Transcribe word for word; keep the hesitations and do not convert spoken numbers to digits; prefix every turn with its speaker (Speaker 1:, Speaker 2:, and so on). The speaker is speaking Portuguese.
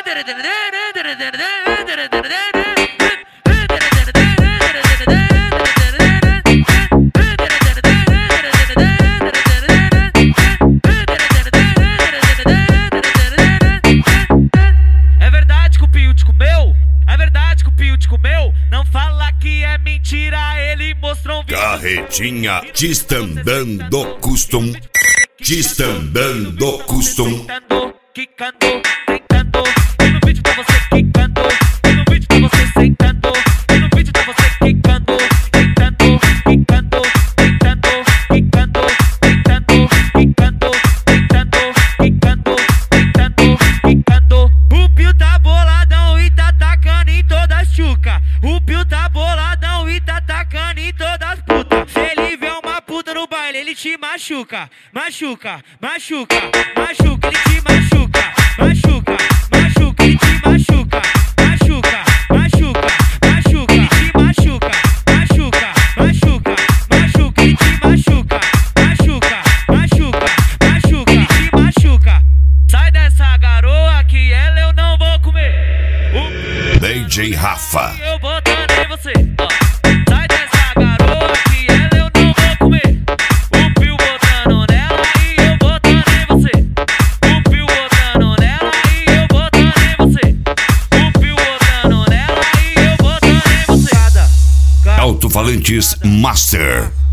Speaker 1: É verdade que o Pio te comeu? É verdade que o Pio te comeu? Não fala que é mentira, ele mostrou um vídeo.
Speaker 2: Carretinha Distandando Custom. Distandando Custom.
Speaker 1: Quicando, tentando, e no vídeo tá você quicando, e no vídeo tá você sentando, e no vídeo tá você quicando, tentando, quicando, tentando, quicando, tentando, quicando, tentando, quicando, tentando, quicando. O Pio tá boladão e tá tacando em todas as chuca. O Pio tá boladão e tá tacando em todas as putas. Se ele vê uma puta no baile, ele te machuca, machuca, machuca, machuca, ele te machuca. Machuca, machuca, ele te machuca, machuca, machuca, machuca, ele te machuca, machuca, machuca, machuca, ele te machuca, machuca, machuca, machuca, ele te machuca. Sai dessa garoa que ela eu não vou comer. O
Speaker 2: D J Rafa.
Speaker 1: eu botando em você, ó. Sai dessa garoa que ela eu não vou comer. O Pio botando nela e eu botando em você. O Pio botando nela e eu botando em você. O Pio botando nela e eu botando em você.
Speaker 2: Alto-falantes Master.